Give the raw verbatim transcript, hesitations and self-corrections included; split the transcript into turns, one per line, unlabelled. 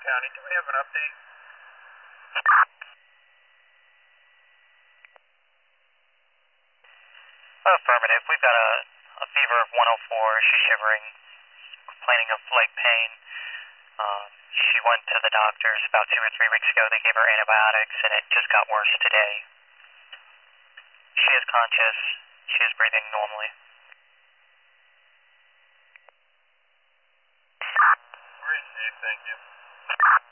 County. Do we have an update?
Affirmative. We've got a, a fever of one oh four. She's shivering, complaining of leg pain. Um, she went to the doctors about two or three weeks ago. They gave her antibiotics, and it just got worse today. She is conscious. She is breathing normally.
Received, thank you.